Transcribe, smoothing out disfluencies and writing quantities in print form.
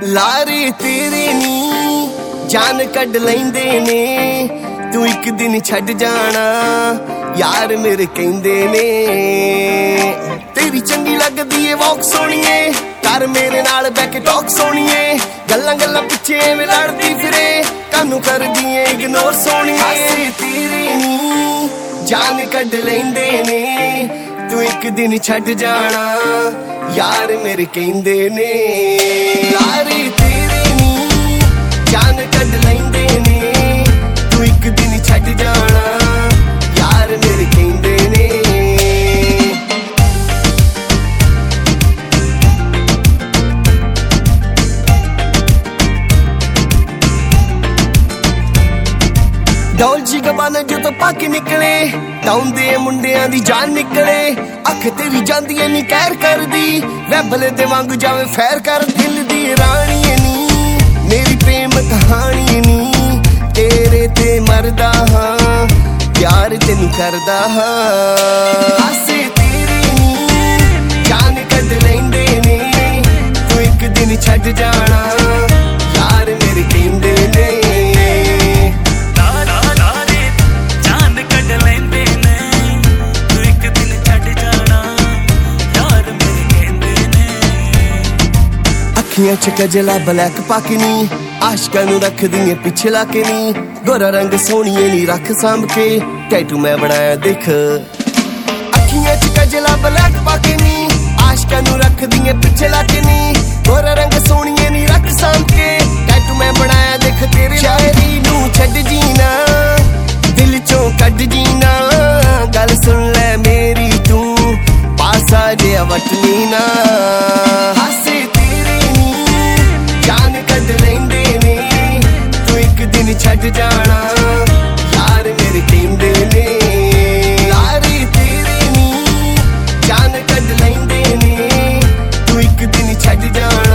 ਲਾਰੇ ਤੇਰੇ ਨੀ ਜਾਨ ਕੱਢ ਲੈਂਦੇ ਨੇ, ਤੂੰ ਇੱਕ ਦਿਨ ਛੱਡ ਜਾਣਾ ਯਾਰ ਮੇਰੇ ਕਹਿੰਦੇ ਨੇ। ਤੇਰੀ ਚੰਗੀ ਲੱਗਦੀ ਏ ਵੌਕ ਸੋਹਣੀਏ, ਕਰ ਮੇਰੇ ਨਾਲ ਬਹਿ ਕੇ ਟਾਕ ਸੋਹਣੀਏ, ਗੱਲਾਂ ਗੱਲਾਂ ਪਿੱਛੇ ਐਵੇਂ ਲੜਦੀ ਫਿਰੇ, ਕਾਨੂੰ ਕਰਦੀ ਏ ਇਗਨੋਰ ਸੋਹਣੀਏ। ਤੇਰੇ ਨੀ ਜਾਨ ਕੱਢ ਲੈਂਦੇ ਨੇ, ਤੂੰ ਇੱਕ ਦਿਨ ਛੱਡ ਜਾਣਾ ਯਾਰ ਮੇਰੇ ਕਹਿੰਦੇ ਨੇ। ਲਾਰੇ ਤੇਰੇ ਨੀ ਜਾਨ ਕੱਢ ਲੈਂਦੇ ਨੇ, ਤੂੰ ਇੱਕ ਦਿਨ ਛੱਡ ਜਾਣਾ ਯਾਰ ਮੇਰੇ ਕਹਿੰਦੇ ਨੇ। ਡੋਲਚੀ ਗਾਬਾਨਾ ਜਦੋਂ ਪਾ ਕੇ ਨਿਕਲੇ, ਡਾਉਂਦੇ ਮੁੰਡਿਆਂ ਦੀ ਜਾਨ ਨਿਕਲੇ, ਅੱਖ ਤੇਰੀ ਜਾਂਦੀ ਐ ਨੀ ਕਹਿਰ ਕਰਦੀ, ਵੈਬਲੇ ਦੇ ਵਾਂਗੂ ਜਾਵੇ ਫੈਰ ਕਰ। ਦਿਲ ਦੀ ਰਾਣੀ ਨੀ ਮੇਰੀ ਪ੍ਰੇਮ ਕਹਾਣੀ ਨੀ, ਤੇਰੇ ਤੇ ਮਰਦਾ ਹਾਂ ਪਿਆਰ ਤੈਨੂੰ ਕਰਦਾ ਹਾਂ। ਹਾਸੇ ਤੇਰੇ ਨੀ ਜਾਨ ਕੱਢ ਲੈਂਦੇ ਨੇ, ਤੂੰ ਇੱਕ ਦਿਨ ਛੱਡ ਜਾਣਾ ਯਾਰ ਮੇਰੇ ਕਹਿੰਦੇ ਨੇ। ਅੱਖੀਆਂ ਚ ਕਜਲਾ ਬਲੈਕ ਪਾ ਕੇ ਨੀ, ਆਸ਼ਕਾਂ ਨੂੰ ਰੱਖਦੀ ਏ ਪਿੱਛੇ ਲਾ ਕੇ ਨੀ, ਗੋਰਾ ਰੰਗ ਸੋਹਣੀਏ ਨੀ ਰੱਖ ਸਾਂਭ ਕੇ, ਟੈਟੂ ਮੈਂ ਬਣਾਇਆ ਦੇਖ। ਅੱਖੀਆਂ ਚ ਕਜਲਾ ਬਲੈਕ ਪਾ ਕੇ ਨੀ, ਆਸ਼ਕਾਂ ਨੂੰ ਰੱਖਦੀ ਏ ਪਿੱਛੇ ਲਾ ਕੇ ਨੀ, ਗੋਰਾ ਰੰਗ ਸੋਹਣੀਏ ਨੀ ਰੱਖ ਸਾਂਭ ਕੇ, ਟੈਟੂ ਮੈਂ ਬਣਾਇਆ ਦੇਖ ਤੇਰੇ। ਸ਼ਾਇਰੀ ਨੂੰ ਛੱਡ ਜੀਨਾ, ਦਿਲ ਚੋਂ ਕੱਢ ਜੀਨਾ, ਗੱਲ ਸੁਣ ਲੈ ਮੇਰੀ ਤੂੰ ਪਾਸਾ ਜਿਹਾ ਵਟਨੀ ਨਾ। ਹਾਸੇ ਜਾਨ ਕੱਢ ਲੈਂਦੇ ਨੇ, ਤੂੰ ਇੱਕ ਦਿਨ ਛੱਡ ਜਾਣਾ ਯਾਰ ਮੇਰੇ ਕਹਿੰਦੇ ਨੇ। ਲਾਰੇ ਤੇਰੇ ਨੀ ਜਾਨ ਕੱਢ ਲੈਂਦੇ ਨੇ, ਤੂੰ ਇੱਕ ਦਿਨ ਛੱਡ ਜਾਣਾ